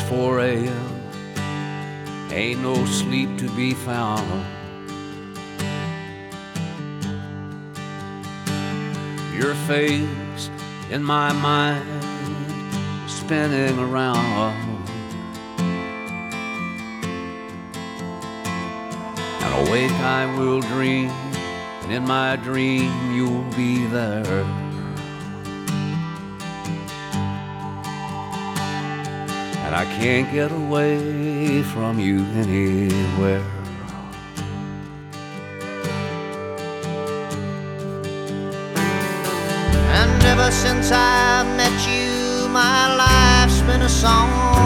4 a.m. Ain't no sleep to be found. Your face in my mind spinning around. And awake I will dream, and in my dream you'll be there. And I can't get away from you anywhere. And ever since I met you, my life's been a song.